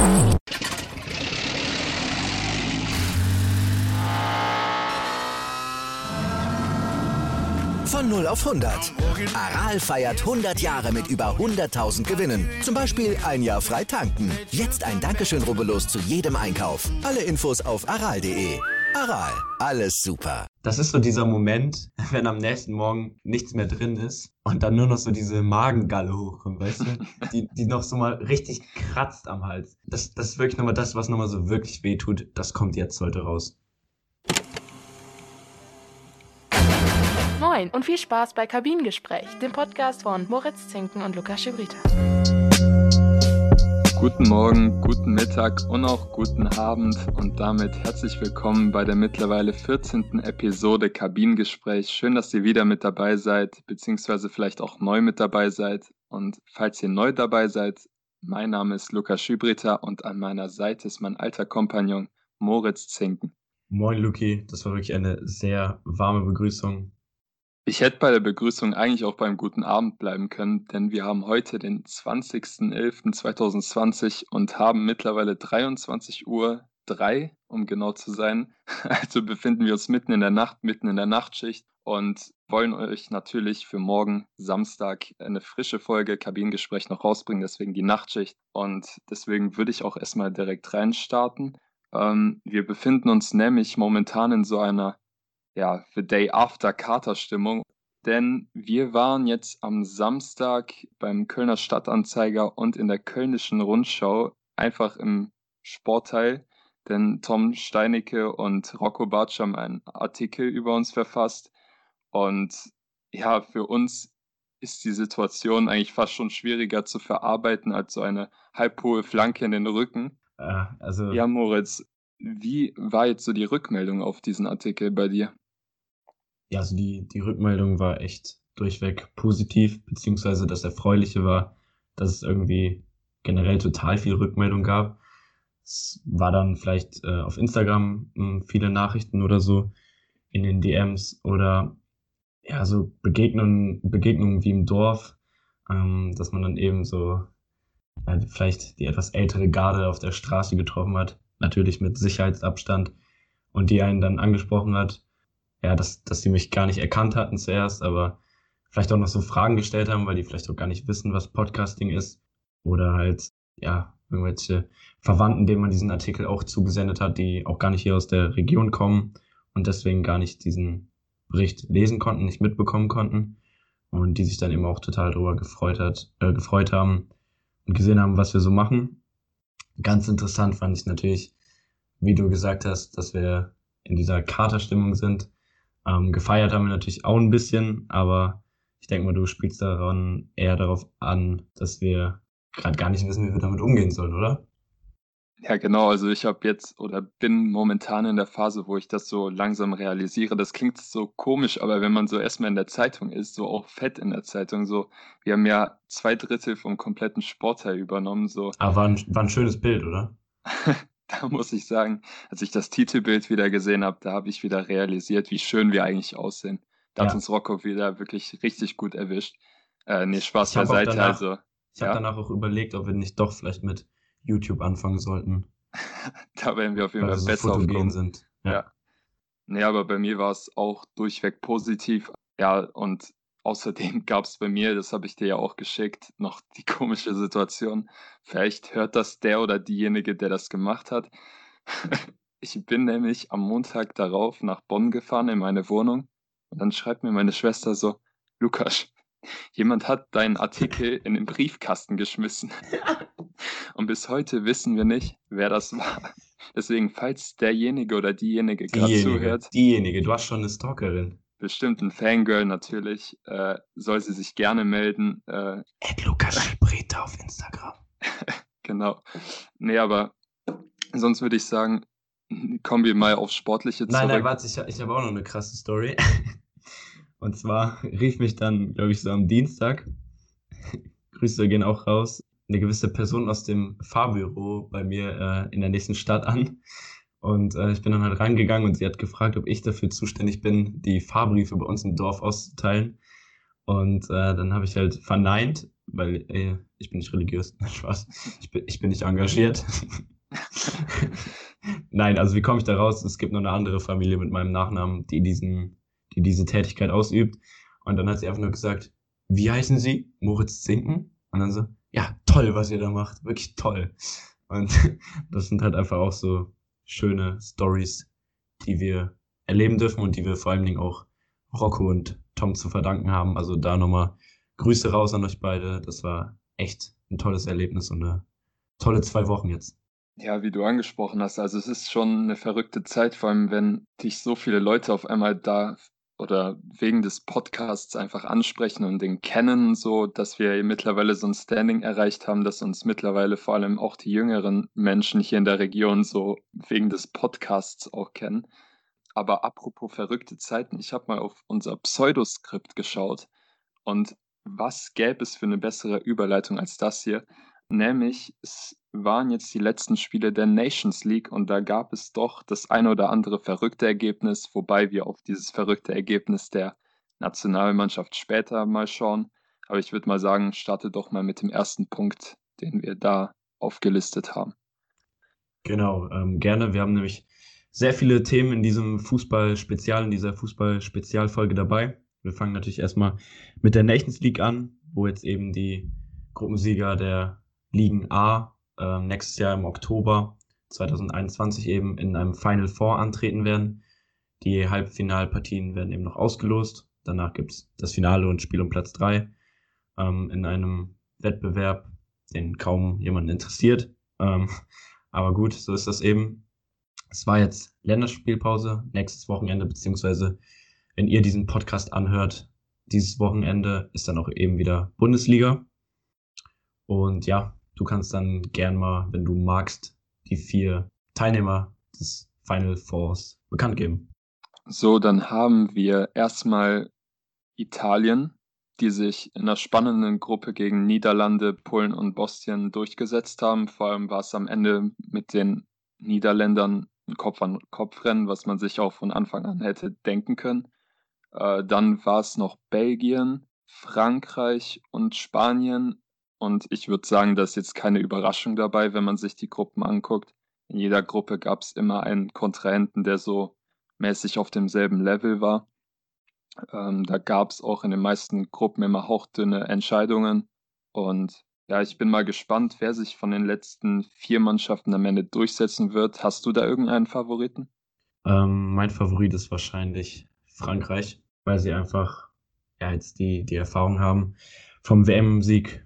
Von 0 auf 100. Aral feiert 100 Jahre mit über 100.000 Gewinnen. Zum Beispiel ein Jahr frei tanken. Jetzt ein Dankeschön, rubbellos zu jedem Einkauf. Alle Infos auf aral.de. Aral, alles super. Das ist so dieser Moment, wenn am nächsten Morgen nichts mehr drin ist und dann nur noch so diese Magengalle hochkommt, weißt du? Die noch so mal richtig kratzt am Hals. Das ist wirklich nochmal das, was nochmal so wirklich wehtut. Das kommt jetzt heute raus. Moin und viel Spaß bei Kabinengespräch, dem Podcast von Moritz Zinken und Lukas Schibrita. Guten Morgen, guten Mittag und auch guten Abend und damit herzlich willkommen bei der mittlerweile 14. Episode Kabinengespräch. Schön, dass ihr wieder mit dabei seid, beziehungsweise vielleicht auch neu mit dabei seid. Und falls ihr neu dabei seid, mein Name ist Lukas Schibrita und an meiner Seite ist mein alter Kompagnon Moritz Zinken. Moin Luki, das war wirklich eine sehr warme Begrüßung. Ich hätte bei der Begrüßung eigentlich auch beim guten Abend bleiben können, denn wir haben heute den 20.11.2020 und haben mittlerweile 23:03 Uhr, um genau zu sein. Also befinden wir uns mitten in der Nacht, mitten in der Nachtschicht und wollen euch natürlich für morgen Samstag eine frische Folge Kabinengespräch noch rausbringen, deswegen die Nachtschicht. Und deswegen würde ich auch erstmal direkt reinstarten. Wir befinden uns nämlich momentan in so einer The Day After Katerstimmung, denn wir waren jetzt am Samstag beim Kölner Stadtanzeiger und in der Kölnischen Rundschau einfach im Sportteil, denn Tom Steinicke und Rocco Bartsch haben einen Artikel über uns verfasst und ja, für uns ist die Situation eigentlich fast schon schwieriger zu verarbeiten als so eine halbhohe Flanke in den Rücken. Ja, Moritz, wie war jetzt so die Rückmeldung auf diesen Artikel bei dir? Ja, also die Rückmeldung war echt durchweg positiv, beziehungsweise das Erfreuliche war, dass es irgendwie generell total viel Rückmeldung gab. Es war dann vielleicht auf Instagram viele Nachrichten oder so in den DMs oder ja, so Begegnungen wie im Dorf, dass man dann eben so vielleicht die etwas ältere Garde auf der Straße getroffen hat, natürlich mit Sicherheitsabstand und die einen dann angesprochen hat, ja, dass die mich gar nicht erkannt hatten zuerst, aber vielleicht auch noch so Fragen gestellt haben, weil die vielleicht auch gar nicht wissen, was Podcasting ist. Oder halt, ja, irgendwelche Verwandten, denen man diesen Artikel auch zugesendet hat, die auch gar nicht hier aus der Region kommen und deswegen gar nicht diesen Bericht lesen konnten, nicht mitbekommen konnten. Und die sich dann eben auch total darüber gefreut haben und gesehen haben, was wir so machen. Ganz interessant fand ich natürlich, wie du gesagt hast, dass wir in dieser Katerstimmung sind. Gefeiert haben wir natürlich auch ein bisschen, aber ich denke mal, du spielst daran eher darauf an, dass wir gerade gar nicht wissen, wie wir damit umgehen sollen, oder? Ja, genau. Also ich habe jetzt oder bin momentan in der Phase, wo ich das so langsam realisiere. Das klingt so komisch, aber wenn man so erstmal in der Zeitung ist, so auch fett in der Zeitung, so, wir haben ja 2/3 vom kompletten Sportteil übernommen, so. Aber war ein schönes Bild, oder? Da muss ich sagen, als ich das Titelbild wieder gesehen habe, da habe ich wieder realisiert, wie schön wir eigentlich aussehen. Da hat uns Rocco wieder wirklich richtig gut erwischt. Spaß beiseite. Ich habe danach auch überlegt, ob wir nicht doch vielleicht mit YouTube anfangen sollten. Da werden wir auf jeden Fall so besser aufgehoben sind. Ja. Nee, aber bei mir war es auch durchweg positiv. Ja, und außerdem gab es bei mir, das habe ich dir ja auch geschickt, noch die komische Situation. Vielleicht hört das der oder diejenige, der das gemacht hat. Ich bin nämlich am Montag darauf nach Bonn gefahren in meine Wohnung und dann schreibt mir meine Schwester so, Lukas, jemand hat deinen Artikel in den Briefkasten geschmissen. Und bis heute wissen wir nicht, wer das war. Deswegen, falls derjenige oder diejenige gerade zuhört. Du hast schon eine Stalkerin. Bestimmt ein Fangirl natürlich, soll sie sich gerne melden. Lukas Schibrita auf Instagram. Genau. Nee, aber sonst würde ich sagen, kommen wir mal aufs Sportliche zurück. Nein, warte, ich habe auch noch eine krasse Story. Und zwar rief mich dann, glaube ich, so am Dienstag, Grüße gehen auch raus, eine gewisse Person aus dem Fahrbüro bei mir in der nächsten Stadt an. Und ich bin dann halt reingegangen und sie hat gefragt, ob ich dafür zuständig bin, die Fahrbriefe bei uns im Dorf auszuteilen. Und dann habe ich halt verneint, weil ich bin nicht religiös. Spaß. Ich bin nicht engagiert. Nein, also wie komme ich da raus? Es gibt noch eine andere Familie mit meinem Nachnamen, die diese Tätigkeit ausübt. Und dann hat sie einfach nur gesagt, wie heißen Sie? Moritz Zinken? Und dann so, ja, toll, was ihr da macht. Wirklich toll. Und das sind halt einfach auch so schöne Stories, die wir erleben dürfen und die wir vor allen Dingen auch Rocco und Tom zu verdanken haben. Also da nochmal Grüße raus an euch beide. Das war echt ein tolles Erlebnis und eine tolle 2 Wochen jetzt. Ja, wie du angesprochen hast, also es ist schon eine verrückte Zeit, vor allem wenn dich so viele Leute auf einmal da oder wegen des Podcasts einfach ansprechen und den kennen, so dass wir mittlerweile so ein Standing erreicht haben, dass uns mittlerweile vor allem auch die jüngeren Menschen hier in der Region so wegen des Podcasts auch kennen. Aber apropos verrückte Zeiten, ich habe mal auf unser Pseudoskript geschaut und was gäbe es für eine bessere Überleitung als das hier? Nämlich, es waren jetzt die letzten Spiele der Nations League und da gab es doch das eine oder andere verrückte Ergebnis, wobei wir auf dieses verrückte Ergebnis der Nationalmannschaft später mal schauen. Aber ich würde mal sagen, starte doch mal mit dem ersten Punkt, den wir da aufgelistet haben. Genau, gerne. Wir haben nämlich sehr viele Themen in diesem Fußball-Spezial, in dieser Fußball-Spezialfolge dabei. Wir fangen natürlich erstmal mit der Nations League an, wo jetzt eben die Gruppensieger der Ligen A nächstes Jahr im Oktober 2021 eben in einem Final Four antreten werden. Die Halbfinalpartien werden eben noch ausgelost. Danach gibt's das Finale und Spiel um Platz 3 in einem Wettbewerb, den kaum jemanden interessiert. Aber gut, so ist das eben. Es war jetzt Länderspielpause, nächstes Wochenende, beziehungsweise wenn ihr diesen Podcast anhört, dieses Wochenende ist dann auch eben wieder Bundesliga. Und ja, du kannst dann gern mal, wenn du magst, die 4 Teilnehmer des Final Fours bekannt geben. So, dann haben wir erstmal Italien, die sich in einer spannenden Gruppe gegen Niederlande, Polen und Bosnien durchgesetzt haben. Vor allem war es am Ende mit den Niederländern ein Kopf-an-Kopf-Rennen, was man sich auch von Anfang an hätte denken können. Dann war es noch Belgien, Frankreich und Spanien. Und ich würde sagen, da ist jetzt keine Überraschung dabei, wenn man sich die Gruppen anguckt. In jeder Gruppe gab es immer einen Kontrahenten, der so mäßig auf demselben Level war. Da gab es auch in den meisten Gruppen immer hauchdünne Entscheidungen. Und ja, ich bin mal gespannt, wer sich von den letzten 4 Mannschaften am Ende durchsetzen wird. Hast du da irgendeinen Favoriten? Mein Favorit ist wahrscheinlich Frankreich, weil sie einfach jetzt die Erfahrung haben vom WM-Sieg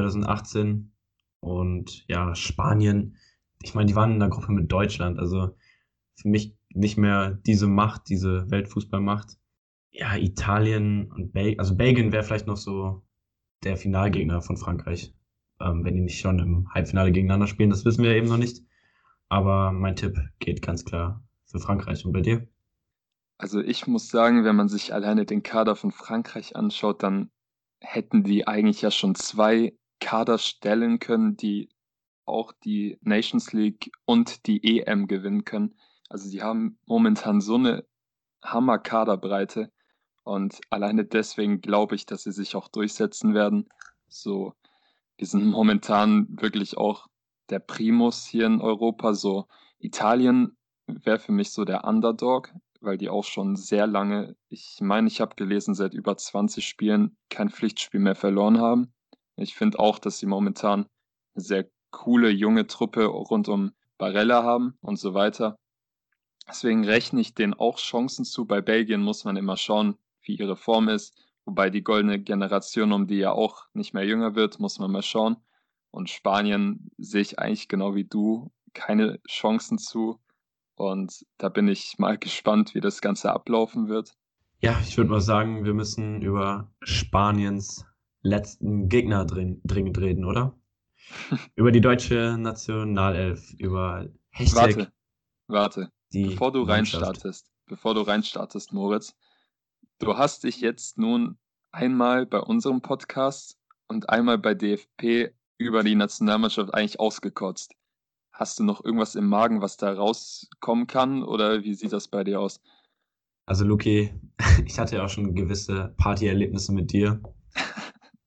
2018 und ja, Spanien. Ich meine, die waren in der Gruppe mit Deutschland, also für mich nicht mehr diese Macht, diese Weltfußballmacht. Ja, Italien und Belgien wäre vielleicht noch so der Finalgegner von Frankreich, wenn die nicht schon im Halbfinale gegeneinander spielen, das wissen wir eben noch nicht. Aber mein Tipp geht ganz klar für Frankreich. Und bei dir? Also ich muss sagen, wenn man sich alleine den Kader von Frankreich anschaut, dann hätten die eigentlich ja schon 2 Kader stellen können, die auch die Nations League und die EM gewinnen können. Also die haben momentan so eine Hammer-Kaderbreite und alleine deswegen glaube ich, dass sie sich auch durchsetzen werden. So, die sind momentan wirklich auch der Primus hier in Europa. So, Italien wäre für mich so der Underdog, weil die auch schon sehr lange, ich meine, ich habe gelesen, seit über 20 Spielen kein Pflichtspiel mehr verloren haben. Ich finde auch, dass sie momentan eine sehr coole junge Truppe rund um Barella haben und so weiter. Deswegen rechne ich denen auch Chancen zu. Bei Belgien muss man immer schauen, wie ihre Form ist. Wobei die goldene Generation, um die ja auch nicht mehr jünger wird, muss man mal schauen. Und Spanien sehe ich eigentlich genau wie du keine Chancen zu. Und da bin ich mal gespannt, wie das Ganze ablaufen wird. Ja, ich würde mal sagen, wir müssen über Spaniens letzten Gegner dringend reden, oder? Über die deutsche Nationalelf, über Hashtag Warte. die Bevor du Mannschaft. reinstartest, Moritz, du hast dich jetzt nun einmal bei unserem Podcast und einmal bei DFP über die Nationalmannschaft eigentlich ausgekotzt. Hast du noch irgendwas im Magen, was da rauskommen kann, oder wie sieht das bei dir aus? Also Luki, ich hatte ja auch schon gewisse Partyerlebnisse mit dir.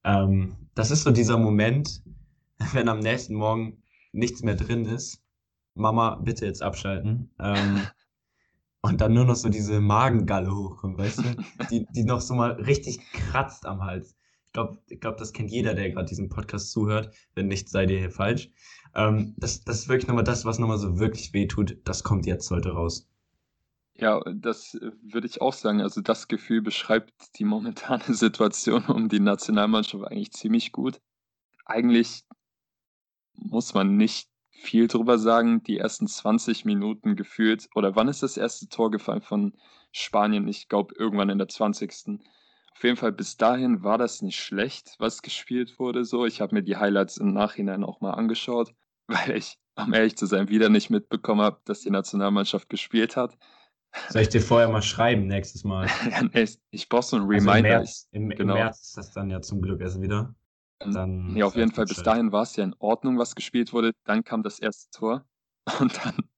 Das ist so dieser Moment, wenn am nächsten Morgen nichts mehr drin ist. Mama, bitte jetzt abschalten. Und dann nur noch so diese Magengalle hochkommt, weißt du? Die noch so mal richtig kratzt am Hals. Ich glaub, das kennt jeder, der gerade diesen Podcast zuhört. Wenn nicht, seid ihr hier falsch. Das ist wirklich nochmal das, was nochmal so wirklich wehtut. Das kommt jetzt heute raus. Ja, das würde ich auch sagen. Also das Gefühl beschreibt die momentane Situation um die Nationalmannschaft eigentlich ziemlich gut. Eigentlich muss man nicht viel drüber sagen. Die ersten 20 Minuten gefühlt, oder wann ist das erste Tor gefallen von Spanien? Ich glaube, irgendwann in der 20. Auf jeden Fall bis dahin war das nicht schlecht, was gespielt wurde. So, ich habe mir die Highlights im Nachhinein auch mal angeschaut, weil ich, um ehrlich zu sein, wieder nicht mitbekommen habe, dass die Nationalmannschaft gespielt hat. Soll ich dir vorher mal schreiben nächstes Mal? Ja, nee, ich brauche so einen Also im Reminder. März, im Genau. März ist das dann ja zum Glück erst wieder. Dann Nee, auf sag jeden ich Fall, bis Bescheid. dahin war es ja in Ordnung, was gespielt wurde. Dann kam das erste Tor und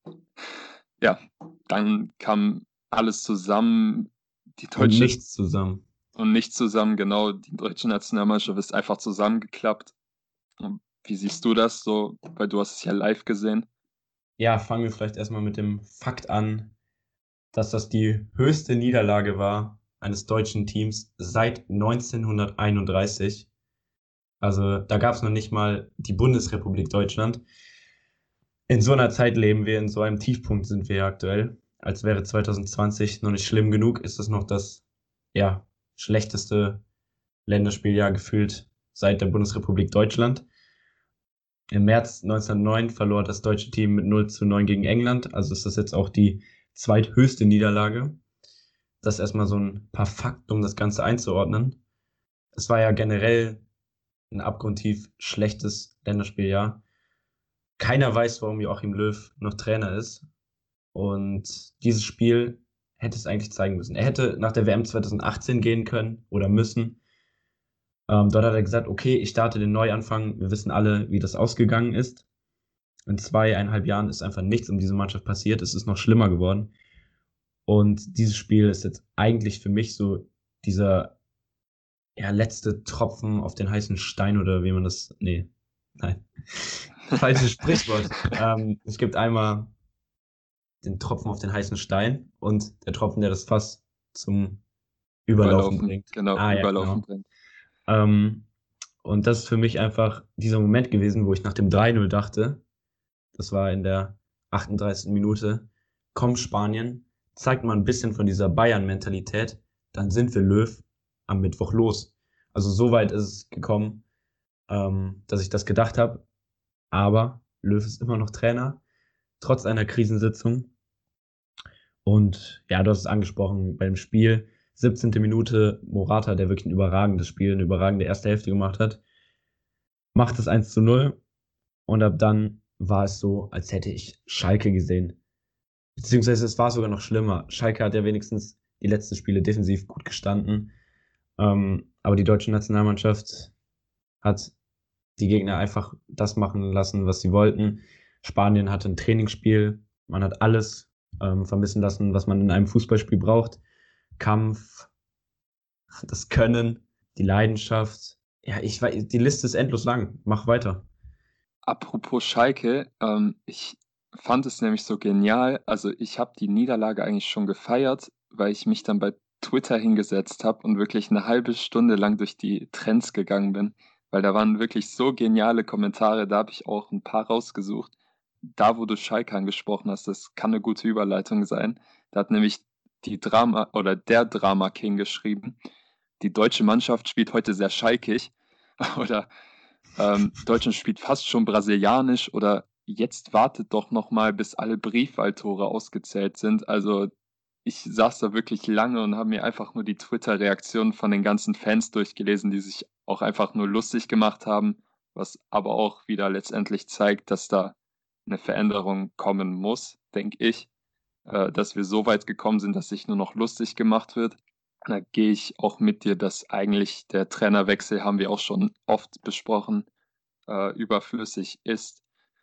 dann kam alles zusammen. Die Und deutsche nichts zusammen. und nicht zusammen, genau. Die deutsche Nationalmannschaft ist einfach zusammengeklappt. Und wie siehst du das so? Weil du hast es ja live gesehen. Ja, fangen wir vielleicht erstmal mit dem Fakt an, dass das die höchste Niederlage war eines deutschen Teams seit 1931. Also da gab es noch nicht mal die Bundesrepublik Deutschland. In so einer Zeit leben wir, in so einem Tiefpunkt sind wir aktuell. Als wäre 2020 noch nicht schlimm genug, ist es noch das ja, schlechteste Länderspieljahr gefühlt seit der Bundesrepublik Deutschland. Im März 1909 verlor das deutsche Team mit 0:9 gegen England. Also ist das jetzt auch die zweithöchste Niederlage. Das erstmal so ein paar Fakten, um das Ganze einzuordnen. Es war ja generell ein abgrundtief schlechtes Länderspieljahr. Keiner weiß, warum Joachim Löw noch Trainer ist. Und dieses Spiel hätte es eigentlich zeigen müssen. Er hätte nach der WM 2018 gehen können oder müssen. Dort hat er gesagt, okay, ich starte den Neuanfang. Wir wissen alle, wie das ausgegangen ist. In 2,5 Jahren ist einfach nichts um diese Mannschaft passiert. Es ist noch schlimmer geworden. Und dieses Spiel ist jetzt eigentlich für mich so dieser letzte Tropfen auf den heißen Stein oder wie man das. Nee, nein. Falsches Sprichwort. Es gibt einmal den Tropfen auf den heißen Stein und der Tropfen, der das Fass zum Überlaufen bringt. Genau, Ja, Überlaufen genau. bringt. Und das ist für mich einfach dieser Moment gewesen, wo ich nach dem 3:0 dachte, das war in der 38. Minute, komm Spanien, zeigt mal ein bisschen von dieser Bayern-Mentalität, dann sind wir Löw am Mittwoch los. Also so weit ist es gekommen, dass ich das gedacht habe. Aber Löw ist immer noch Trainer, trotz einer Krisensitzung. Und ja, du hast es angesprochen beim Spiel. 17. Minute, Morata, der wirklich ein überragendes Spiel, eine überragende erste Hälfte gemacht hat, macht es 1:0. Und ab dann war es so, als hätte ich Schalke gesehen. Beziehungsweise es war sogar noch schlimmer. Schalke hat ja wenigstens die letzten Spiele defensiv gut gestanden. Aber die deutsche Nationalmannschaft hat die Gegner einfach das machen lassen, was sie wollten. Spanien hatte ein Trainingsspiel. Man hat alles vermissen lassen, was man in einem Fußballspiel braucht. Kampf, das Können, die Leidenschaft. Ja, ich weiß, die Liste ist endlos lang. Mach weiter. Apropos Schalke, ich fand es nämlich so genial. Also ich habe die Niederlage eigentlich schon gefeiert, weil ich mich dann bei Twitter hingesetzt habe und wirklich eine halbe Stunde lang durch die Trends gegangen bin, weil da waren wirklich so geniale Kommentare. Da habe ich auch ein paar rausgesucht. Da, wo du Schalke angesprochen hast, das kann eine gute Überleitung sein. Da hat nämlich der Drama King geschrieben, die deutsche Mannschaft spielt heute sehr schalkig oder Deutschland spielt fast schon brasilianisch oder jetzt wartet doch noch mal, bis alle Briefwahltore ausgezählt sind. Also ich saß da wirklich lange und habe mir einfach nur die Twitter-Reaktionen von den ganzen Fans durchgelesen, die sich auch einfach nur lustig gemacht haben, was aber auch wieder letztendlich zeigt, dass da eine Veränderung kommen muss, denke ich, dass wir so weit gekommen sind, dass sich nur noch lustig gemacht wird. Da gehe ich auch mit dir, dass eigentlich der Trainerwechsel, haben wir auch schon oft besprochen, überflüssig ist.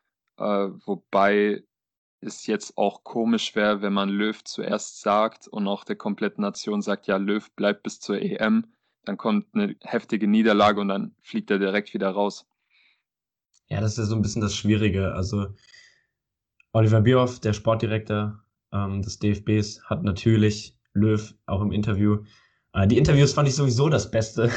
Wobei es jetzt auch komisch wäre, wenn man Löw zuerst sagt und auch der kompletten Nation sagt, ja, Löw bleibt bis zur EM. dann kommt eine heftige Niederlage und dann fliegt er direkt wieder raus. Ja, das ist ja so ein bisschen das Schwierige. Also Oliver Bierhoff, der Sportdirektor des DFBs, hat natürlich Löw auch im Interview. Die Interviews fand ich sowieso das Beste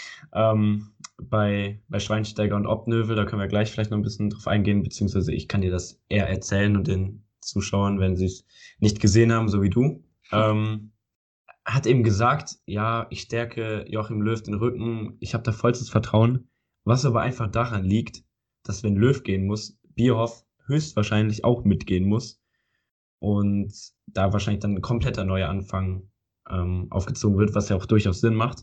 bei Schweinsteiger und Obnövel. Da können wir gleich vielleicht noch ein bisschen drauf eingehen, beziehungsweise ich kann dir das eher erzählen und den Zuschauern, wenn sie es nicht gesehen haben, so wie du. Hat eben gesagt, ja, ich stärke Joachim Löw den Rücken, ich habe da vollstes Vertrauen, was aber einfach daran liegt, dass wenn Löw gehen muss, Bierhoff höchstwahrscheinlich auch mitgehen muss und da wahrscheinlich dann ein kompletter neuer Anfang aufgezogen wird, was ja auch durchaus Sinn macht.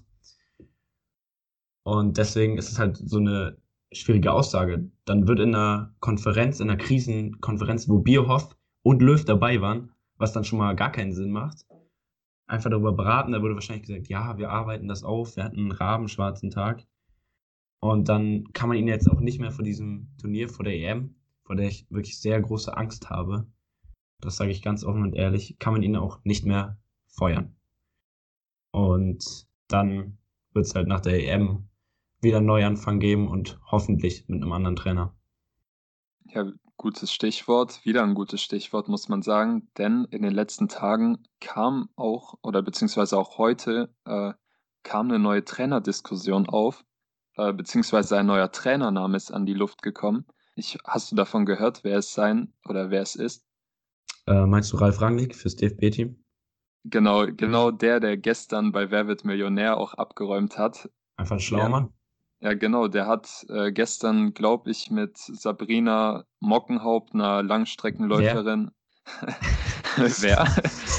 Und deswegen ist es halt so eine schwierige Aussage. Dann wird in einer Konferenz, in einer Krisenkonferenz, wo Bierhoff und Löw dabei waren, was dann schon mal gar keinen Sinn macht, einfach darüber beraten. Da wurde wahrscheinlich gesagt, ja, wir arbeiten das auf, wir hatten einen rabenschwarzen Tag. Und dann kann man ihn jetzt auch nicht mehr vor diesem Turnier, vor der EM, vor der ich wirklich sehr große Angst habe, das sage ich ganz offen und ehrlich, kann man ihn auch nicht mehr feuern. Und dann wird es halt nach der EM wieder einen Neuanfang geben und hoffentlich mit einem anderen Trainer. Ja, gutes Stichwort, wieder ein gutes Stichwort, muss man sagen, denn in den letzten Tagen kam auch, oder beziehungsweise auch heute, kam eine neue Trainerdiskussion auf, beziehungsweise ein neuer Trainername ist an die Luft gekommen. Hast du davon gehört, wer es sein oder wer es ist? Meinst du Ralf Rangnick fürs DFB-Team? Genau der gestern bei Wer wird Millionär auch abgeräumt hat. Einfach ein schlauer Mann. Ja, genau, der hat gestern, glaube ich, mit Sabrina Mockenhaupt, einer Langstreckenläuferin, wer?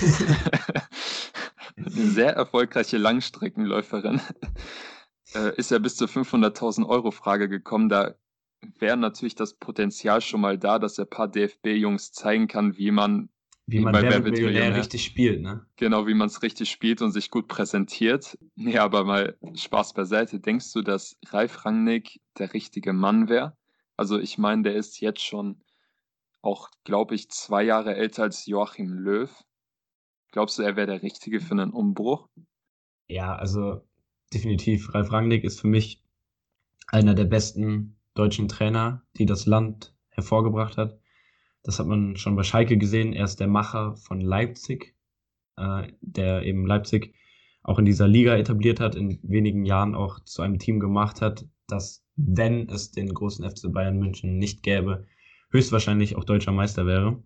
Eine sehr erfolgreiche Langstreckenläuferin, ist er bis zur 500.000 Euro Frage gekommen. Da wäre natürlich das Potenzial schon mal da, dass er ein paar DFB-Jungs zeigen kann, wie man bei Wer wird Millionär richtig spielt, ne? Genau, wie man es richtig spielt und sich gut präsentiert. Nee, aber mal Spaß beiseite. Denkst du, dass Ralf Rangnick der richtige Mann wäre? Also ich meine, der ist jetzt schon auch, glaube ich, 2 Jahre älter als Joachim Löw. Glaubst du, er wäre der Richtige für einen Umbruch? Ja, also definitiv. Ralf Rangnick ist für mich einer der besten deutschen Trainer, die das Land hervorgebracht hat. Das hat man schon bei Schalke gesehen. Er ist der Macher von Leipzig, der eben Leipzig auch in dieser Liga etabliert hat, in wenigen Jahren auch zu einem Team gemacht hat, das, wenn es den großen FC Bayern München nicht gäbe, höchstwahrscheinlich auch deutscher Meister wäre.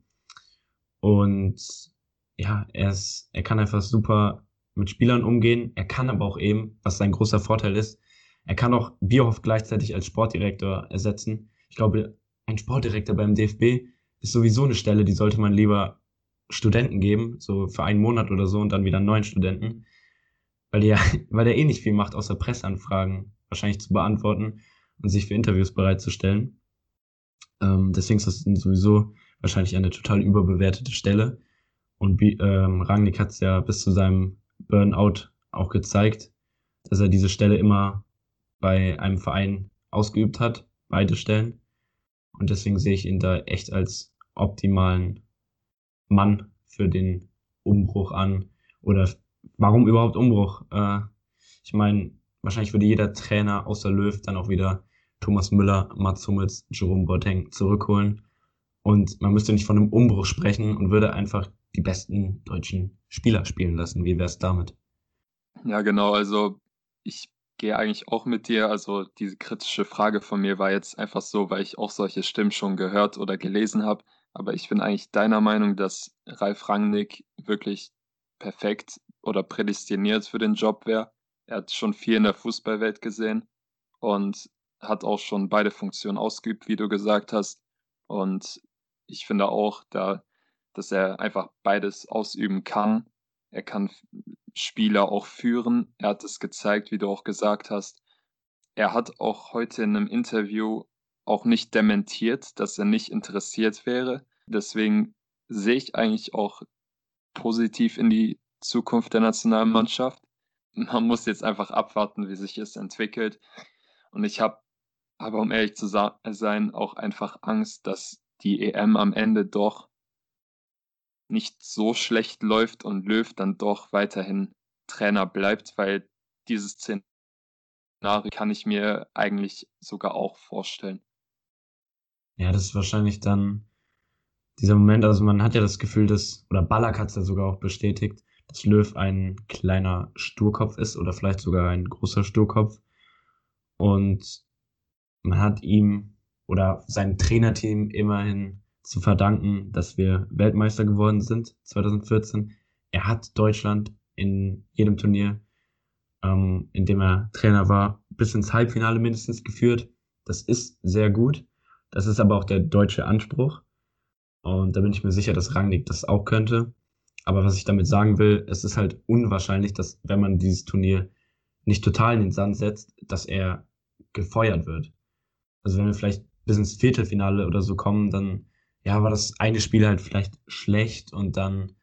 Und ja, er kann einfach super mit Spielern umgehen. Er kann aber auch eben, was sein großer Vorteil ist, er kann auch Bierhoff gleichzeitig als Sportdirektor ersetzen. Ich glaube, ein Sportdirektor beim DFB ist sowieso eine Stelle, die sollte man lieber Studenten geben, so für einen Monat oder so und dann wieder einen neuen Studenten, weil der eh nicht viel macht, außer Presseanfragen wahrscheinlich zu beantworten und sich für Interviews bereitzustellen. Deswegen ist das sowieso wahrscheinlich eine total überbewertete Stelle. Und Rangnick hat es ja bis zu seinem Burnout auch gezeigt, dass er diese Stelle immer bei einem Verein ausgeübt hat, beide Stellen. Und deswegen sehe ich ihn da echt als optimalen Mann für den Umbruch an. Oder warum überhaupt Umbruch? Ich meine, wahrscheinlich würde jeder Trainer außer Löw dann auch wieder Thomas Müller, Mats Hummels, Jerome Boateng zurückholen. Und man müsste nicht von einem Umbruch sprechen und würde einfach die besten deutschen Spieler spielen lassen. Wie wäre es damit? Ja, genau. Also ich gehe eigentlich auch mit dir. Also diese kritische Frage von mir war jetzt einfach so, weil ich auch solche Stimmen schon gehört oder gelesen habe. Aber ich bin eigentlich deiner Meinung, dass Ralf Rangnick wirklich perfekt oder prädestiniert für den Job wäre. Er hat schon viel in der Fußballwelt gesehen und hat auch schon beide Funktionen ausgeübt, wie du gesagt hast. Und ich finde auch, dass er einfach beides ausüben kann. Er kann Spieler auch führen. Er hat es gezeigt, wie du auch gesagt hast. Er hat auch heute in einem Interview auch nicht dementiert, dass er nicht interessiert wäre. Deswegen sehe ich eigentlich auch positiv in die Zukunft der Nationalmannschaft. Man muss jetzt einfach abwarten, wie sich es entwickelt. Und ich habe aber, um ehrlich zu sein, auch einfach Angst, dass die EM am Ende doch nicht so schlecht läuft und Löw dann doch weiterhin Trainer bleibt, weil dieses Szenario kann ich mir eigentlich sogar auch vorstellen. Ja, das ist wahrscheinlich dann dieser Moment, also man hat ja das Gefühl, oder Ballack hat es ja sogar auch bestätigt, dass Löw ein kleiner Sturkopf ist oder vielleicht sogar ein großer Sturkopf. Und man hat ihm oder seinem Trainerteam immerhin zu verdanken, dass wir Weltmeister geworden sind 2014. Er hat Deutschland in jedem Turnier, in dem er Trainer war, bis ins Halbfinale mindestens geführt. Das ist sehr gut. Das ist aber auch der deutsche Anspruch. Und da bin ich mir sicher, dass Rangnick das auch könnte. Aber was ich damit sagen will, es ist halt unwahrscheinlich, dass, wenn man dieses Turnier nicht total in den Sand setzt, dass er gefeuert wird. Also wenn wir vielleicht bis ins Viertelfinale oder so kommen, dann ja, war das eine Spiel halt vielleicht schlecht und dann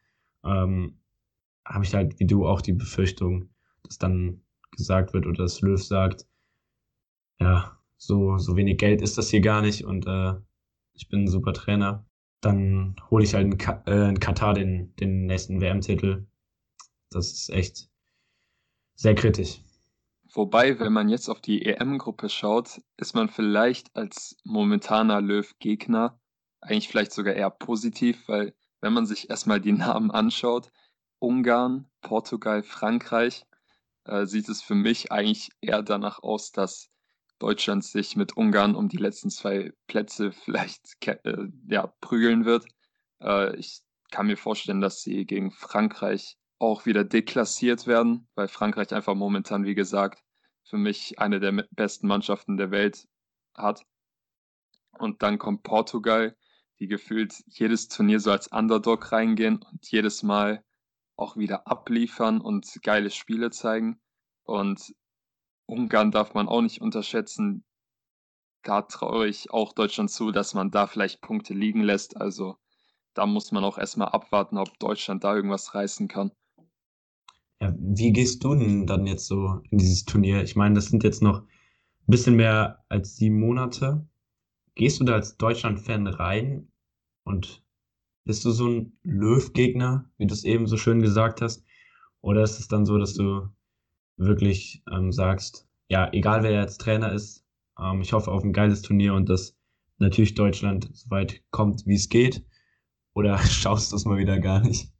habe ich halt wie du auch die Befürchtung, dass dann gesagt wird oder dass Löw sagt, ja, so wenig Geld ist das hier gar nicht und ich bin ein super Trainer. Dann hole ich halt in Katar den nächsten WM-Titel. Das ist echt sehr kritisch. Wobei, wenn man jetzt auf die EM-Gruppe schaut, ist man vielleicht als momentaner Löw-Gegner eigentlich vielleicht sogar eher positiv, weil wenn man sich erstmal die Namen anschaut, Ungarn, Portugal, Frankreich, sieht es für mich eigentlich eher danach aus, dass Deutschland sich mit Ungarn um die letzten 2 Plätze vielleicht prügeln wird. Ich kann mir vorstellen, dass sie gegen Frankreich auch wieder deklassiert werden, weil Frankreich einfach momentan, wie gesagt, für mich eine der besten Mannschaften der Welt hat. Und dann kommt Portugal, die gefühlt jedes Turnier so als Underdog reingehen und jedes Mal auch wieder abliefern und geile Spiele zeigen. Und Ungarn darf man auch nicht unterschätzen. Da traue ich auch Deutschland zu, dass man da vielleicht Punkte liegen lässt. Also da muss man auch erstmal abwarten, ob Deutschland da irgendwas reißen kann. Ja, wie gehst du denn dann jetzt so in dieses Turnier? Ich meine, das sind jetzt noch ein bisschen mehr als 7 Monate. Gehst du da als Deutschland-Fan rein und bist du so ein Löw-Gegner, wie du es eben so schön gesagt hast? Oder ist es dann so, dass du wirklich sagst, ja, egal wer jetzt Trainer ist, ich hoffe auf ein geiles Turnier und dass natürlich Deutschland so weit kommt, wie es geht? Oder schaust du es mal wieder gar nicht?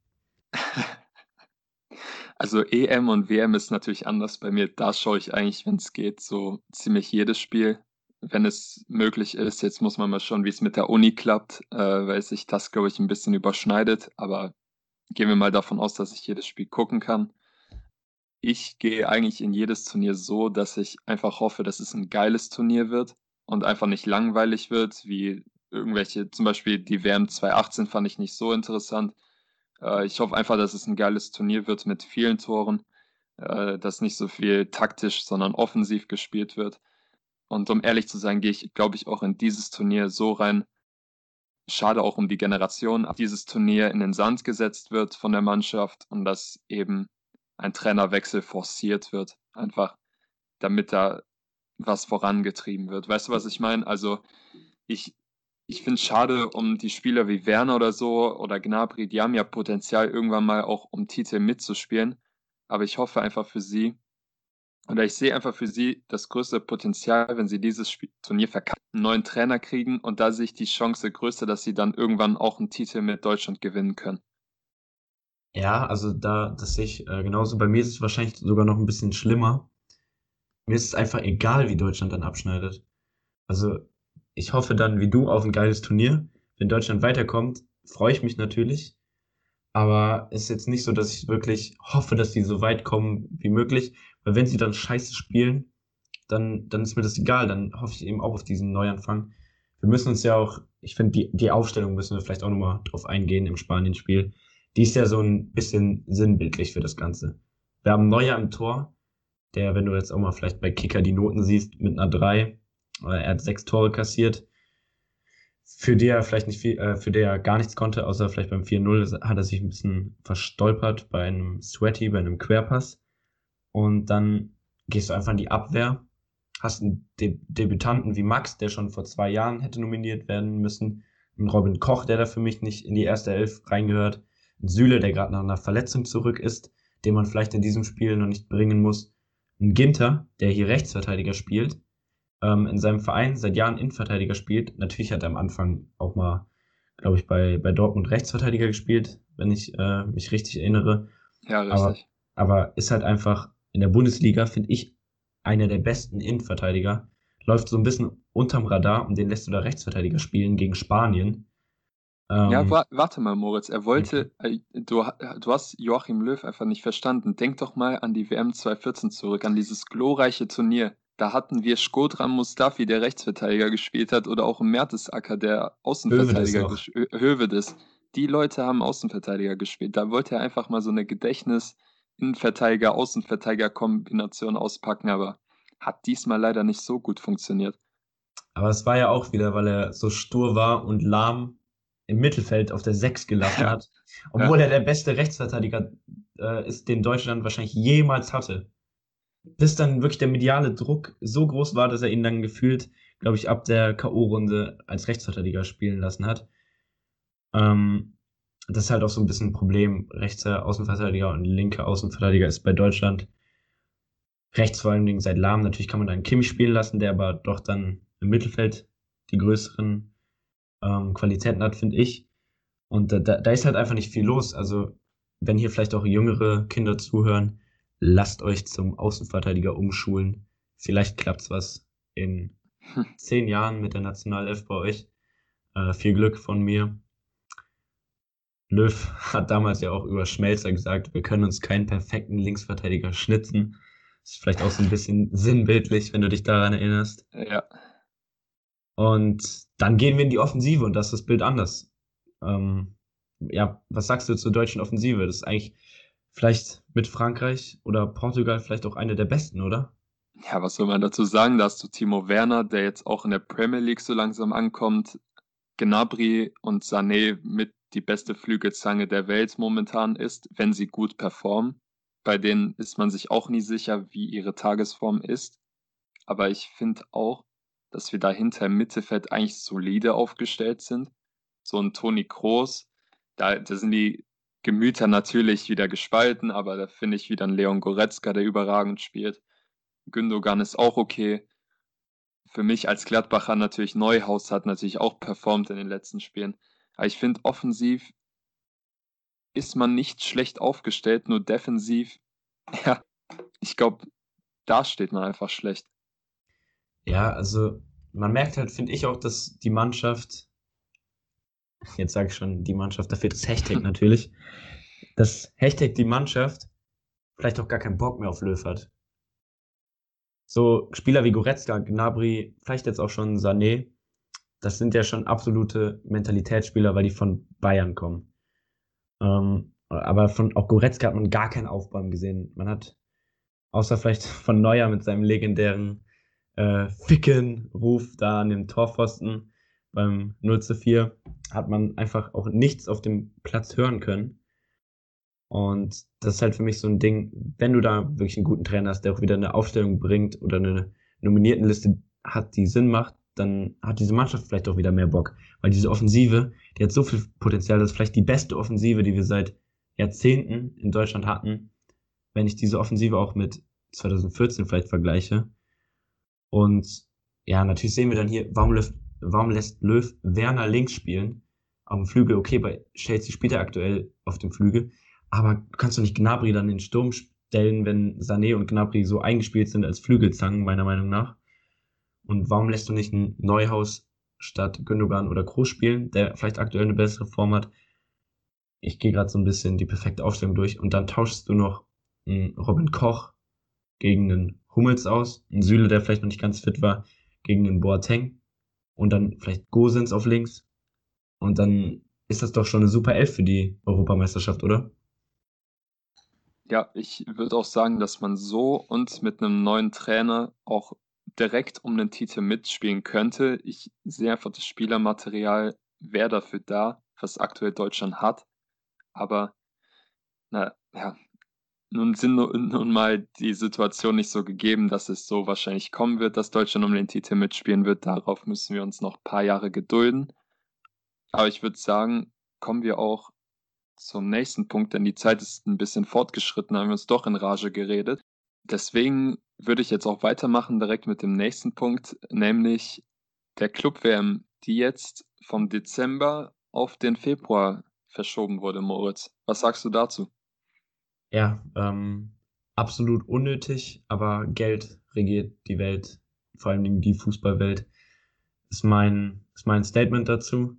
Also EM und WM ist natürlich anders bei mir. Da schaue ich eigentlich, wenn es geht, so ziemlich jedes Spiel, wenn es möglich ist. Jetzt muss man mal schauen, wie es mit der Uni klappt, weil sich das, glaube ich, ein bisschen überschneidet. Aber gehen wir mal davon aus, dass ich jedes Spiel gucken kann. Ich gehe eigentlich in jedes Turnier so, dass ich einfach hoffe, dass es ein geiles Turnier wird und einfach nicht langweilig wird, wie irgendwelche, zum Beispiel die WM 2018 fand ich nicht so interessant. Ich hoffe einfach, dass es ein geiles Turnier wird mit vielen Toren, dass nicht so viel taktisch, sondern offensiv gespielt wird. Und um ehrlich zu sein, gehe ich, glaube ich, auch in dieses Turnier so rein. Schade auch um die Generation, dass dieses Turnier in den Sand gesetzt wird von der Mannschaft und dass eben ein Trainerwechsel forciert wird, einfach damit da was vorangetrieben wird. Weißt du, was ich meine? Also ich finde es schade um die Spieler wie Werner oder so oder Gnabry, die haben ja Potenzial, irgendwann mal auch um Titel mitzuspielen. Aber ich hoffe einfach für sie, oder ich sehe einfach für sie das größte Potenzial, wenn sie dieses Turnier verkacken, einen neuen Trainer kriegen und da sehe ich die Chance größer, dass sie dann irgendwann auch einen Titel mit Deutschland gewinnen können. Ja, also das sehe ich genauso. Bei mir ist es wahrscheinlich sogar noch ein bisschen schlimmer. Mir ist es einfach egal, wie Deutschland dann abschneidet. Also ich hoffe dann, wie du, auf ein geiles Turnier. Wenn Deutschland weiterkommt, freue ich mich natürlich. Aber es ist jetzt nicht so, dass ich wirklich hoffe, dass die so weit kommen wie möglich. Weil wenn sie dann scheiße spielen, dann ist mir das egal. Dann hoffe ich eben auch auf diesen Neuanfang. Wir müssen uns ja auch, ich finde, die Aufstellung müssen wir vielleicht auch nochmal drauf eingehen im Spanien-Spiel. Die ist ja so ein bisschen sinnbildlich für das Ganze. Wir haben Neuer im Tor, der, wenn du jetzt auch mal vielleicht bei Kicker die Noten siehst, mit einer 3, er hat 6 Tore kassiert, für die er vielleicht nicht viel, für die er gar nichts konnte, außer vielleicht beim 4-0 hat er sich ein bisschen verstolpert bei einem Sweaty, bei einem Querpass. Und dann gehst du einfach in die Abwehr, hast einen Debütanten wie Max, der schon vor 2 Jahren hätte nominiert werden müssen, einen Robin Koch, der da für mich nicht in die erste Elf reingehört, einen Süle, der gerade nach einer Verletzung zurück ist, den man vielleicht in diesem Spiel noch nicht bringen muss, ein Ginter, der hier Rechtsverteidiger spielt, in seinem Verein seit Jahren Innenverteidiger spielt. Natürlich hat er am Anfang auch mal, glaube ich, bei Dortmund Rechtsverteidiger gespielt, wenn ich mich richtig erinnere. Ja, Aber, richtig. aber ist halt einfach in der Bundesliga, finde ich, einer der besten Innenverteidiger. Läuft so ein bisschen unterm Radar und den lässt du da Rechtsverteidiger spielen gegen Spanien. Ja, Ähm, warte mal, Moritz. Er okay. wollte, du hast Joachim Löw einfach nicht verstanden. Denk doch mal an die WM 2014 zurück, an dieses glorreiche Turnier. Da hatten wir Shkodran Mustafi, der Rechtsverteidiger gespielt hat, oder auch Mertesacker, der Hövedes noch. Hövedes. Die Leute haben Außenverteidiger gespielt. Da wollte er einfach mal so eine Innenverteidiger-Außenverteidiger-Kombination auspacken, aber hat diesmal leider nicht so gut funktioniert. Aber es war ja auch wieder, weil er so stur war und Lahm im Mittelfeld auf der 6 gelassen Ja, hat. ja. Obwohl er der beste Rechtsverteidiger ist, den Deutschland wahrscheinlich jemals hatte. Bis dann wirklich der mediale Druck so groß war, dass er ihn dann gefühlt, glaube ich, ab der K.O.-Runde als Rechtsverteidiger spielen lassen hat. Ähm, Das ist halt auch so ein bisschen ein Problem. Rechter Außenverteidiger und linker Außenverteidiger ist bei Deutschland rechts vor allen Dingen seit Lahm. Natürlich kann man dann Kimmich spielen lassen, der aber doch dann im Mittelfeld die größeren Qualitäten hat, finde ich. Und da ist halt einfach nicht viel los. Also, wenn hier vielleicht auch jüngere Kinder zuhören, lasst euch zum Außenverteidiger umschulen. Vielleicht klappt's was in 10 Jahren mit der Nationalelf bei euch. Viel Glück von mir. Löw hat damals ja auch über Schmelzer gesagt, wir können uns keinen perfekten Linksverteidiger schnitzen. Das ist vielleicht auch so ein bisschen sinnbildlich, wenn du dich daran erinnerst. Ja. Und dann gehen wir in die Offensive und das ist das Bild anders. Ja, was sagst du zur deutschen Offensive? Das ist eigentlich vielleicht mit Frankreich oder Portugal vielleicht auch eine der besten, oder? Ja, was soll man dazu sagen? Da hast du Timo Werner, der jetzt auch in der Premier League so langsam ankommt. Gnabry und Sané mit die beste Flügelzange der Welt momentan ist, wenn sie gut performen. Bei denen ist man sich auch nie sicher, wie ihre Tagesform ist. Aber ich finde auch, dass wir dahinter im Mittelfeld eigentlich solide aufgestellt sind. So ein Toni Kroos, da sind die Gemüter natürlich wieder gespalten, aber da finde ich wieder einen Leon Goretzka, der überragend spielt. Gündogan ist auch okay. Für mich als Gladbacher natürlich Neuhaus hat natürlich auch performt in den letzten Spielen. Aber ich finde, offensiv ist man nicht schlecht aufgestellt, nur defensiv, ja, ich glaube, da steht man einfach schlecht. Ja, also man merkt halt, finde ich auch, dass die Mannschaft, jetzt sage ich schon die Mannschaft, da fehlt das Hashtag natürlich, dass Hashtag die Mannschaft vielleicht auch gar keinen Bock mehr auf Löw hat. So Spieler wie Goretzka, Gnabry, vielleicht jetzt auch schon Sané, das sind ja schon absolute Mentalitätsspieler, weil die von Bayern kommen. Aber von auch Goretzka hat man gar keinen Aufbäumen gesehen. Man hat, außer vielleicht von Neuer mit seinem legendären Ficken-Ruf da an dem Torpfosten beim 0:4, hat man einfach auch nichts auf dem Platz hören können. Und das ist halt für mich so ein Ding, wenn du da wirklich einen guten Trainer hast, der auch wieder eine Aufstellung bringt oder eine Nominiertenliste hat, die Sinn macht, dann hat diese Mannschaft vielleicht auch wieder mehr Bock. Weil diese Offensive, die hat so viel Potenzial, das ist vielleicht die beste Offensive, die wir seit Jahrzehnten in Deutschland hatten, wenn ich diese Offensive auch mit 2014 vielleicht vergleiche. Und ja, natürlich sehen wir dann hier, warum lässt Löw Werner links spielen? Auf dem Flügel, okay, bei Chelsea spielt er aktuell auf dem Flügel, aber du kannst doch nicht Gnabry dann in den Sturm stellen, wenn Sané und Gnabry so eingespielt sind als Flügelzangen, meiner Meinung nach. Und warum lässt du nicht einen Neuhaus statt Gündogan oder Kroos spielen, der vielleicht aktuell eine bessere Form hat? Ich gehe gerade so ein bisschen die perfekte Aufstellung durch und dann tauschst du noch einen Robin Koch gegen einen Hummels aus, einen Süle, der vielleicht noch nicht ganz fit war, gegen einen Boateng und dann vielleicht Gosens auf links und dann ist das doch schon eine super Elf für die Europameisterschaft, oder? Ja, ich würde auch sagen, dass man so und mit einem neuen Trainer auch direkt um den Titel mitspielen könnte. Ich sehe einfach das Spielermaterial wäre dafür da, was aktuell Deutschland hat. Aber na ja, nun sind nun mal die Situation nicht so gegeben, dass es so wahrscheinlich kommen wird, dass Deutschland um den Titel mitspielen wird. Darauf müssen wir uns noch ein paar Jahre gedulden. Aber ich würde sagen, kommen wir auch zum nächsten Punkt, denn die Zeit ist ein bisschen fortgeschritten, haben wir uns doch in Rage geredet. Deswegen würde ich jetzt auch weitermachen direkt mit dem nächsten Punkt, nämlich der Club-WM, die jetzt vom Dezember auf den Februar verschoben wurde, Moritz. Was sagst du dazu? Ja, absolut unnötig, aber Geld regiert die Welt, vor allem die Fußballwelt, ist mein Statement dazu.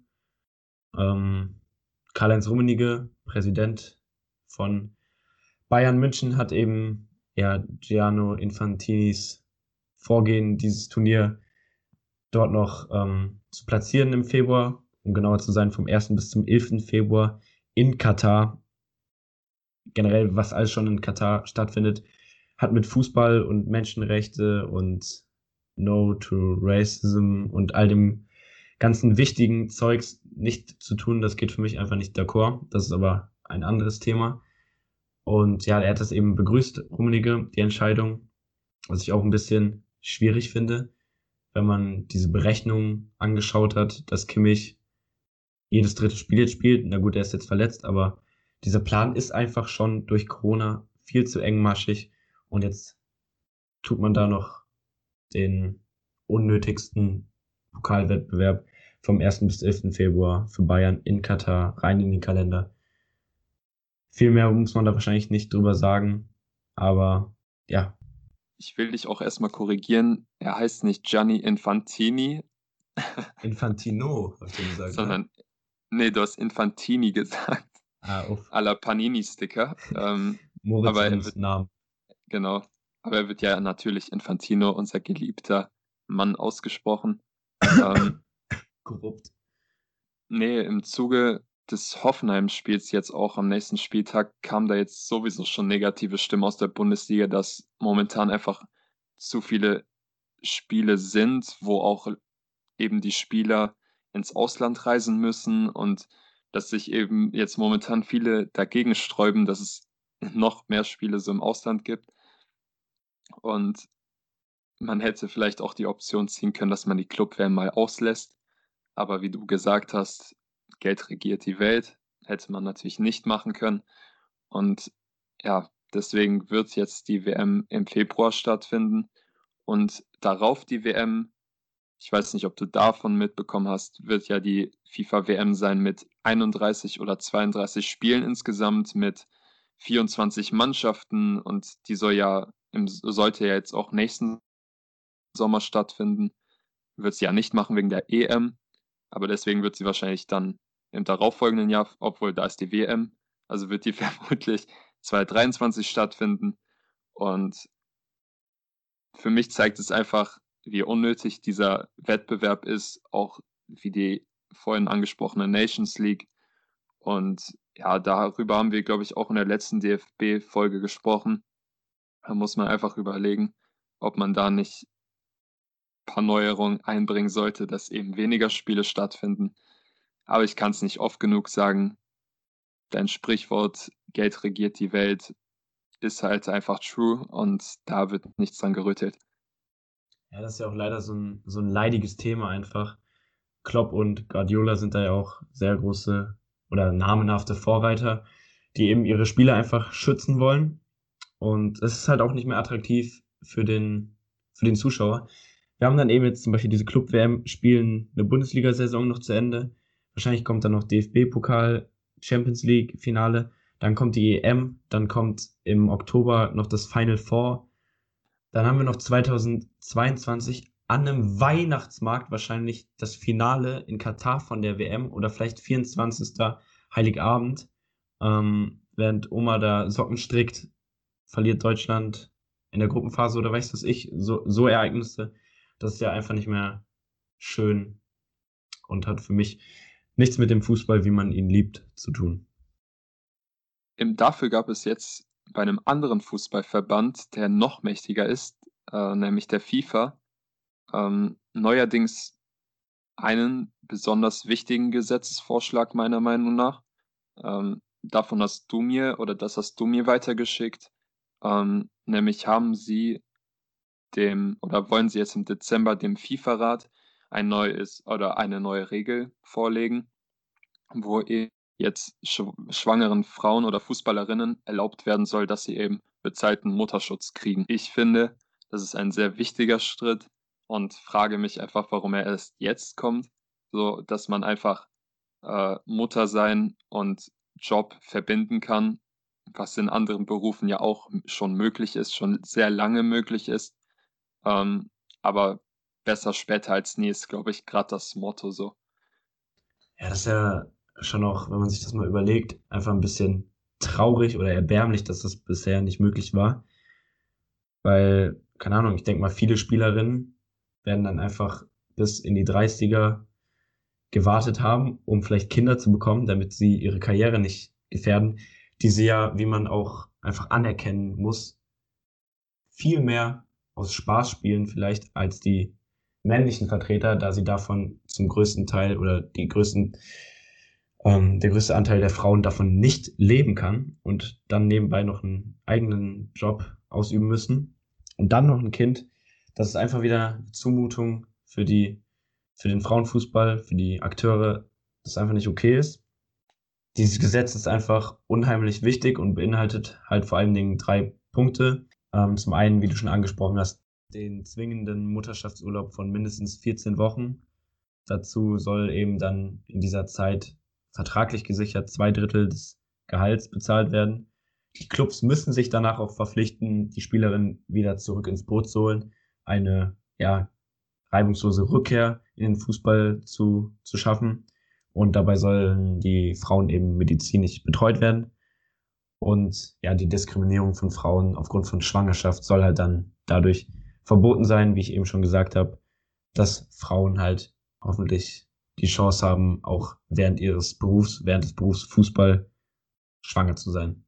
Karl-Heinz Rummenigge, Präsident von Bayern München, hat eben Gianni Infantinis Vorgehen, dieses Turnier dort noch zu platzieren im Februar, um genauer zu sein, vom 1. bis zum 11. Februar in Katar. Generell, was alles schon in Katar stattfindet, hat mit Fußball und Menschenrechte und No to Racism und all dem ganzen wichtigen Zeugs nicht zu tun. Das geht für mich einfach nicht d'accord. Das ist aber ein anderes Thema. Und ja, er hat das eben begrüßt, Rummenigge, die Entscheidung, was ich auch ein bisschen schwierig finde, wenn man diese Berechnungen angeschaut hat, dass Kimmich jedes dritte Spiel jetzt spielt. Na gut, er ist jetzt verletzt, aber dieser Plan ist einfach schon durch Corona viel zu engmaschig und jetzt tut man da noch den unnötigsten Pokalwettbewerb vom 1. bis 11. Februar für Bayern in Katar rein in den Kalender. Viel mehr muss man da wahrscheinlich nicht drüber sagen, aber ja. Ich will dich auch erstmal korrigieren. Er heißt nicht Gianni Infantini, Infantino, hast du gesagt, sondern, nee, du hast Infantini gesagt, auf à la Panini-Sticker. Moritz aber er und wird, Namen. genau, aber er wird ja natürlich Infantino, unser geliebter Mann, ausgesprochen. Korrupt. Nee, im Zuge des Hoffenheim-Spiels jetzt auch am nächsten Spieltag kam da jetzt sowieso schon negative Stimmen aus der Bundesliga, dass momentan einfach zu viele Spiele sind, wo auch eben die Spieler ins Ausland reisen müssen und dass sich eben jetzt momentan viele dagegen sträuben, dass es noch mehr Spiele so im Ausland gibt. Und man hätte vielleicht auch die Option ziehen können, dass man die Club-WM mal auslässt. Aber wie du gesagt hast, Geld regiert die Welt. Hätte man natürlich nicht machen können. Und ja, deswegen wird jetzt die WM im Februar stattfinden. Und darauf die WM, ich weiß nicht, ob du davon mitbekommen hast, wird ja die FIFA-WM sein mit 31 oder 32 Spielen insgesamt, mit 24 Mannschaften. Und die sollte ja jetzt auch nächsten Sommer stattfinden. Wird sie ja nicht machen wegen der EM. Aber deswegen wird sie wahrscheinlich dann im darauffolgenden Jahr, obwohl da ist die WM, also wird die vermutlich 2023 stattfinden. Und für mich zeigt es einfach, wie unnötig dieser Wettbewerb ist, auch wie die vorhin angesprochene Nations League. Und ja, darüber haben wir, glaube ich, auch in der letzten DFB-Folge gesprochen. Da muss man einfach überlegen, ob man da nicht ein paar Neuerungen einbringen sollte, dass eben weniger Spiele stattfinden. Aber ich kann es nicht oft genug sagen. Dein Sprichwort, Geld regiert die Welt, ist halt einfach true und da wird nichts dran gerüttelt. Ja, das ist ja auch leider so ein leidiges Thema einfach. Klopp und Guardiola sind da ja auch sehr große oder namenhafte Vorreiter, die eben ihre Spieler einfach schützen wollen. Und es ist halt auch nicht mehr attraktiv für den Zuschauer. Wir haben dann eben jetzt zum Beispiel diese Club-WM, spielen eine Bundesliga-Saison noch zu Ende. Wahrscheinlich kommt dann noch DFB-Pokal, Champions League-Finale. Dann kommt die EM, dann kommt im Oktober noch das Final Four. Dann haben wir noch 2022 an einem Weihnachtsmarkt wahrscheinlich das Finale in Katar von der WM oder vielleicht 24. Heiligabend. Während Oma da Socken strickt, verliert Deutschland in der Gruppenphase oder weiß was ich. So Ereignisse, das ist ja einfach nicht mehr schön und hat für mich nichts mit dem Fußball, wie man ihn liebt, zu tun. Dafür gab es jetzt bei einem anderen Fußballverband, der noch mächtiger ist, nämlich der FIFA, neuerdings einen besonders wichtigen Gesetzesvorschlag meiner Meinung nach. Das hast du mir weitergeschickt. Nämlich wollen sie jetzt im Dezember dem FIFA-Rat eine neue Regel vorlegen, wo jetzt schwangeren Frauen oder Fußballerinnen erlaubt werden soll, dass sie eben bezahlten Mutterschutz kriegen. Ich finde, Das ist ein sehr wichtiger Schritt und frage mich einfach, warum er erst jetzt kommt, so dass man einfach Mutter sein und Job verbinden kann, was in anderen Berufen ja auch schon möglich ist, schon sehr lange möglich ist. Aber besser später als nie ist, glaube ich, gerade das Motto so. Ja, das ist ja schon auch, wenn man sich das mal überlegt, einfach ein bisschen traurig oder erbärmlich, dass das bisher nicht möglich war. Weil, keine Ahnung, ich denke mal, viele Spielerinnen werden dann einfach bis in die 30er gewartet haben, um vielleicht Kinder zu bekommen, damit sie ihre Karriere nicht gefährden, die sie ja, wie man auch einfach anerkennen muss, viel mehr aus Spaß spielen vielleicht als die männlichen Vertreter, da sie davon zum größten Teil oder der größte Anteil der Frauen davon nicht leben kann und dann nebenbei noch einen eigenen Job ausüben müssen und dann noch ein Kind. Das ist einfach wieder eine Zumutung für den Frauenfußball, für die Akteure, das einfach nicht okay ist. Dieses Gesetz ist einfach unheimlich wichtig und beinhaltet halt vor allen Dingen 3 Punkte. Zum einen, wie du schon angesprochen hast, den zwingenden Mutterschaftsurlaub von mindestens 14 Wochen. Dazu soll eben dann in dieser Zeit vertraglich gesichert 2/3 des Gehalts bezahlt werden. Die Clubs müssen sich danach auch verpflichten, die Spielerin wieder zurück ins Boot zu holen, eine reibungslose Rückkehr in den Fußball zu schaffen. Und dabei sollen die Frauen eben medizinisch betreut werden. Und ja, die Diskriminierung von Frauen aufgrund von Schwangerschaft soll halt dann dadurch verboten sein, wie ich eben schon gesagt habe, dass Frauen halt hoffentlich die Chance haben, auch während des Berufs Fußball schwanger zu sein.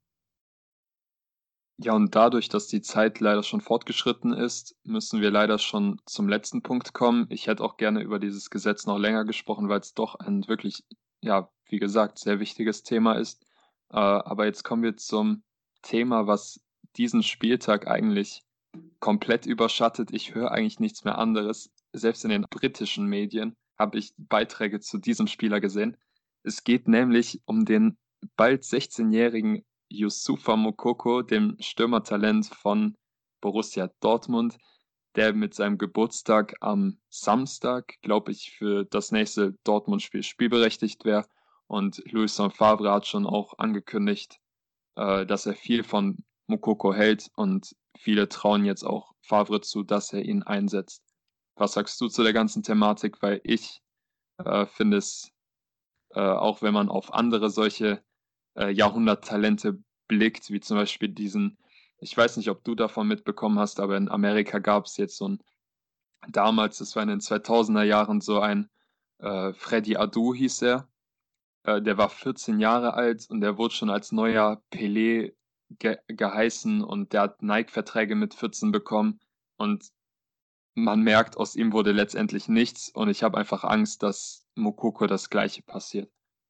Ja, und dadurch, dass die Zeit leider schon fortgeschritten ist, müssen wir leider schon zum letzten Punkt kommen. Ich hätte auch gerne über dieses Gesetz noch länger gesprochen, weil es doch ein wirklich, ja, wie gesagt, sehr wichtiges Thema ist. Aber jetzt kommen wir zum Thema, was diesen Spieltag eigentlich komplett überschattet. Ich höre eigentlich nichts mehr anderes. Selbst in den britischen Medien habe ich Beiträge zu diesem Spieler gesehen. Es geht nämlich um den bald 16-jährigen Youssoufa Moukoko, dem Stürmertalent von Borussia Dortmund, der mit seinem Geburtstag am Samstag, glaube ich, für das nächste Dortmund-Spiel spielberechtigt wäre. Und Louis Favre hat schon auch angekündigt, dass er viel von Moukoko hält und viele trauen jetzt auch Favre zu, dass er ihn einsetzt. Was sagst du zu der ganzen Thematik? Weil ich finde es, auch wenn man auf andere solche Jahrhunderttalente blickt, wie zum Beispiel diesen, ich weiß nicht, ob du davon mitbekommen hast, aber in Amerika gab es jetzt so ein, damals, das war in den 2000er Jahren, so ein Freddy Adu hieß er. Der war 14 Jahre alt und der wurde schon als neuer Pelé geheißen und der hat Nike-Verträge mit 14 bekommen und man merkt, aus ihm wurde letztendlich nichts und ich habe einfach Angst, dass Moukoko das Gleiche passiert.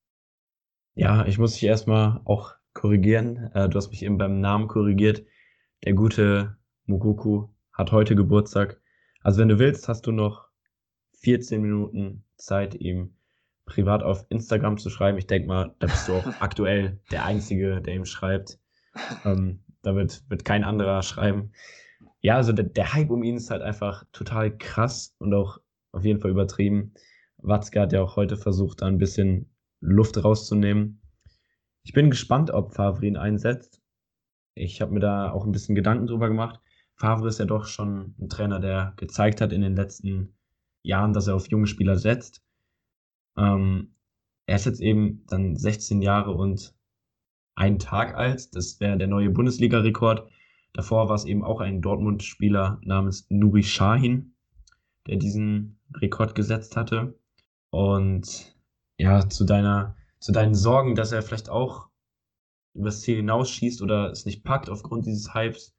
Ja, ich muss dich erstmal auch korrigieren. Du hast mich eben beim Namen korrigiert. Der gute Moukoko hat heute Geburtstag. Also wenn du willst, hast du noch 14 Minuten Zeit, ihm privat auf Instagram zu schreiben. Ich denke mal, da bist du auch aktuell der Einzige, der ihm schreibt. Da wird kein anderer schreiben. Ja, also der Hype um ihn ist halt einfach total krass und auch auf jeden Fall übertrieben. Watzke hat ja auch heute versucht, da ein bisschen Luft rauszunehmen. Ich bin gespannt, ob Favre ihn einsetzt. Ich habe mir da auch ein bisschen Gedanken drüber gemacht. Favre ist ja doch schon ein Trainer, der gezeigt hat in den letzten Jahren, dass er auf junge Spieler setzt. Er ist jetzt eben dann 16 Jahre und einen Tag alt. Das wäre der neue Bundesliga-Rekord. Davor war es eben auch ein Dortmund-Spieler namens Nuri Sahin, der diesen Rekord gesetzt hatte. Und ja, zu deinen Sorgen, dass er vielleicht auch übers Ziel hinausschießt oder es nicht packt aufgrund dieses Hypes,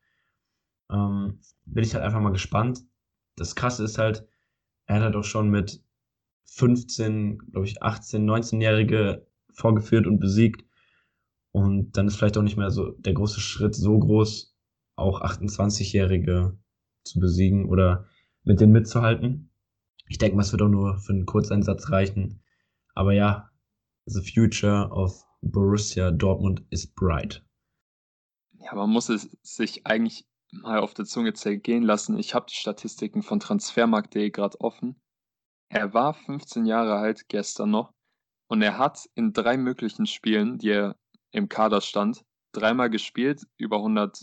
bin ich halt einfach mal gespannt. Das Krasse ist halt, er hat halt auch schon mit 15, glaube ich, 18, 19-Jährige vorgeführt und besiegt. Und dann ist vielleicht auch nicht mehr so der große Schritt so groß, auch 28-Jährige zu besiegen oder mit denen mitzuhalten. Ich denke mal, es wird auch nur für einen Kurzeinsatz reichen. Aber ja, the future of Borussia Dortmund is bright. Ja, man muss es sich eigentlich mal auf der Zunge zergehen lassen. Ich habe die Statistiken von transfermarkt.de gerade offen. Er war 15 Jahre alt gestern noch und er hat in 3 möglichen Spielen, die er im Kader stand, 3-mal gespielt, über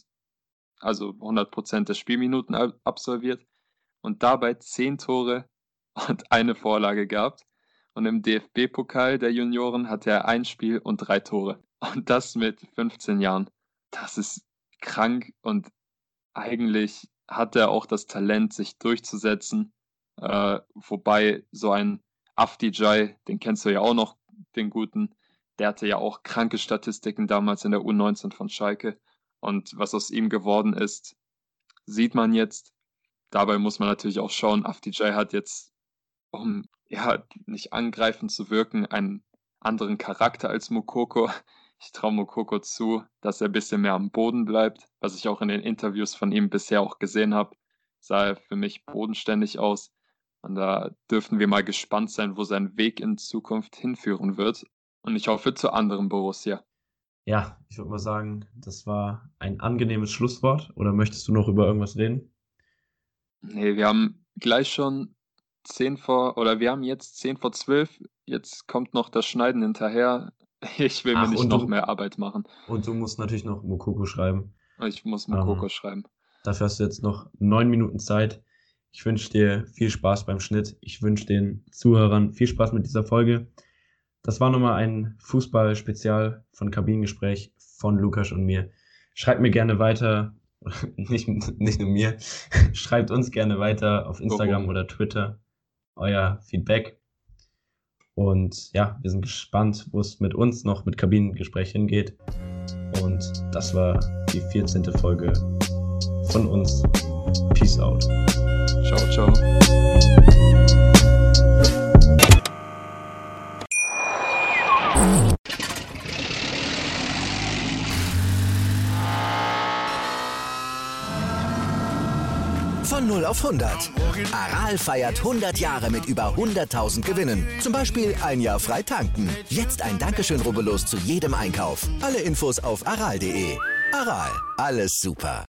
100% der Spielminuten absolviert und dabei 10 Tore und eine Vorlage gehabt. Und im DFB-Pokal der Junioren hatte er 1 Spiel und 3 Tore. Und das mit 15 Jahren. Das ist krank und eigentlich hat er auch das Talent, sich durchzusetzen. Wobei so ein Afdijay, den kennst du ja auch noch, den Guten, der hatte ja auch kranke Statistiken damals in der U19 von Schalke. Und was aus ihm geworden ist, sieht man jetzt. Dabei muss man natürlich auch schauen, Afdijay hat jetzt, um nicht angreifend zu wirken, einen anderen Charakter als Moukoko. Ich traue Moukoko zu, dass er ein bisschen mehr am Boden bleibt. Was ich auch in den Interviews von ihm bisher auch gesehen habe, sah er für mich bodenständig aus. Und da dürften wir mal gespannt sein, wo sein Weg in Zukunft hinführen wird. Und ich hoffe zu anderen Borussia. Ja, ich würde mal sagen, das war ein angenehmes Schlusswort. Oder möchtest du noch über irgendwas reden? Nee, wir haben gleich schon wir haben jetzt 10 vor 12. Jetzt kommt noch das Schneiden hinterher. Ich will mir nicht noch mehr Arbeit machen. Und du musst natürlich noch Moukoko schreiben. Ich muss Moukoko schreiben. Dafür hast du jetzt noch 9 Minuten Zeit. Ich wünsche dir viel Spaß beim Schnitt. Ich wünsche den Zuhörern viel Spaß mit dieser Folge. Das war nochmal ein Fußball-Spezial von Kabinengespräch von Lukas und mir. Schreibt mir gerne weiter, nicht nur mir, schreibt uns gerne weiter auf Instagram oder Twitter euer Feedback. Und ja, wir sind gespannt, wo es mit uns noch mit Kabinengespräch hingeht. Und das war die 14. Folge von uns. Peace out. Ciao, ciao. Von 0 auf 100. Aral feiert 100 Jahre mit über 100.000 Gewinnen. Zum Beispiel ein Jahr frei tanken. Jetzt ein Dankeschön, rubbellos zu jedem Einkauf. Alle Infos auf aral.de. Aral, alles super.